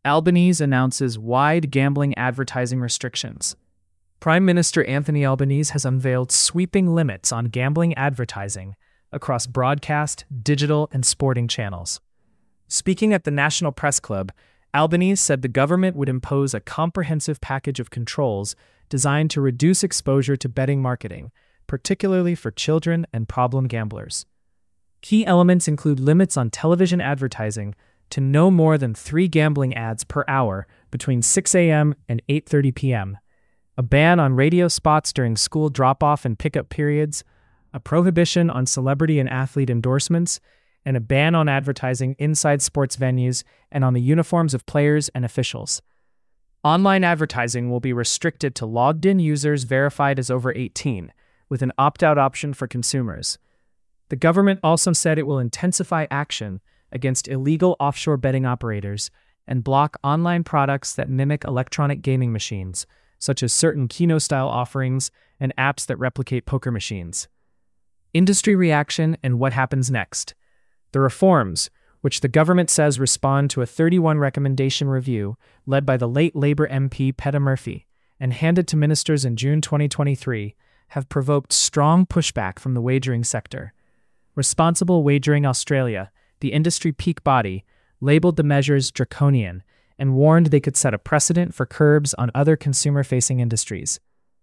Albanese announces wide gambling advertising restrictions. Prime Minister Anthony Albanese has unveiled sweeping limits on gambling advertising across broadcast, digital, and sporting channels. Speaking at the National Press Club, Albanese said the government would impose a comprehensive package of controls designed to reduce exposure to betting marketing, particularly for children and problem gamblers. Key elements include limits on television advertising to no more than 3 gambling ads per hour between 6 a.m. and 8:30 p.m., a ban on radio spots during school drop-off and pickup periods, a prohibition on celebrity and athlete endorsements, and a ban on advertising inside sports venues and on the uniforms of players and officials. Online advertising will be restricted to logged-in users verified as over 18, with an opt-out option for consumers. The government also said it will intensify action against illegal offshore betting operators and block online products that mimic electronic gaming machines, such as certain Keno-style offerings and apps that replicate poker machines. Industry reaction and what happens next. The reforms, which the government says respond to a 31-recommendation review led by the late Labour MP Peta Murphy and handed to ministers in June 2023, have provoked strong pushback from the wagering sector. Responsible Wagering Australia, the industry peak body, labeled the measures draconian and warned they could set a precedent for curbs on other consumer-facing industries.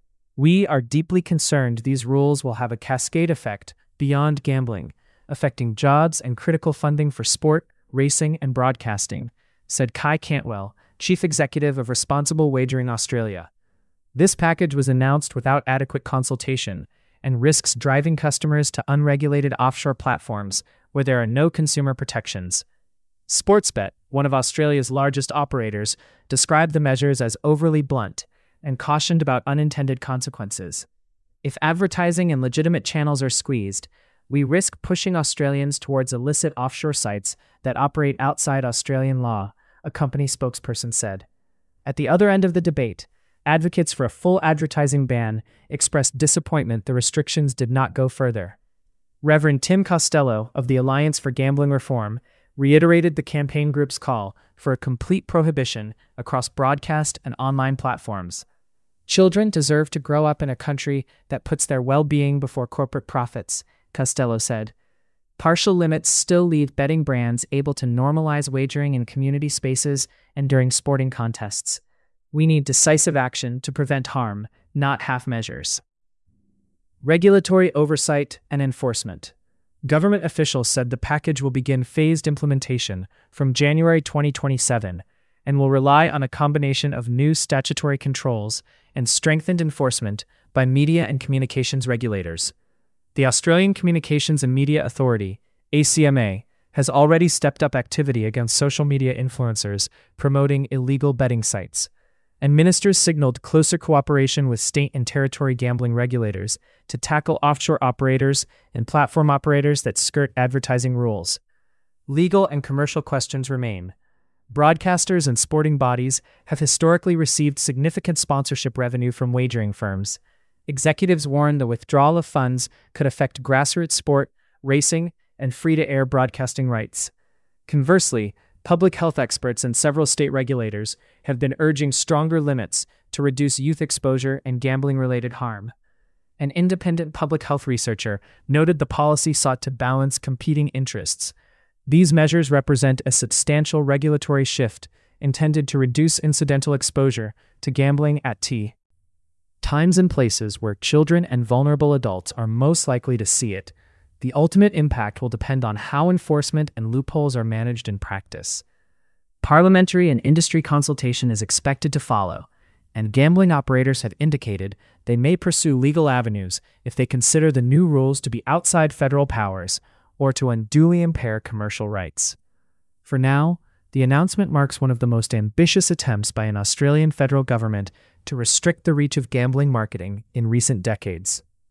We are deeply concerned these rules will have a cascade effect beyond gambling, affecting jobs and critical funding for sport, racing, and broadcasting, said Kai Cantwell, Chief Executive of Responsible Wagering Australia. This package was announced without adequate consultation and risks driving customers to unregulated offshore platforms where there are no consumer protections. Sportsbet, one of Australia's largest operators, described the measures as overly blunt and cautioned about unintended consequences. If advertising and legitimate channels are squeezed, we risk pushing Australians towards illicit offshore sites that operate outside Australian law, a company spokesperson said. At the other end of the debate, advocates for a full advertising ban expressed disappointment the restrictions did not go further. Reverend Tim Costello of the Alliance for Gambling Reform reiterated the campaign group's call for a complete prohibition across broadcast and online platforms. Children deserve to grow up in a country that puts their well-being before corporate profits, Costello said. Partial limits still leave betting brands able to normalize wagering in community spaces and during sporting contests. We need decisive action to prevent harm, not half measures. Regulatory oversight and enforcement. Government officials said the package will begin phased implementation from January 2027 and will rely on a combination of new statutory controls and strengthened enforcement by media and communications regulators. The Australian Communications and Media Authority, ACMA, has already stepped up activity against social media influencers promoting illegal betting sites, and ministers signaled closer cooperation with state and territory gambling regulators to tackle offshore operators and platform operators that skirt advertising rules. Legal and commercial questions remain. Broadcasters and sporting bodies have historically received significant sponsorship revenue from wagering firms. Executives warn the withdrawal of funds could affect grassroots sport, racing, and free-to-air broadcasting rights. Conversely, public health experts and several state regulators have been urging stronger limits to reduce youth exposure and gambling-related harm. An independent public health researcher noted the policy sought to balance competing interests. These measures represent a substantial regulatory shift intended to reduce incidental exposure to gambling at times and places where children and vulnerable adults are most likely to see it. The ultimate impact will depend on how enforcement and loopholes are managed in practice. Parliamentary and industry consultation is expected to follow, and gambling operators have indicated they may pursue legal avenues if they consider the new rules to be outside federal powers or to unduly impair commercial rights. For now, the announcement marks one of the most ambitious attempts by an Australian federal government to restrict the reach of gambling marketing in recent decades.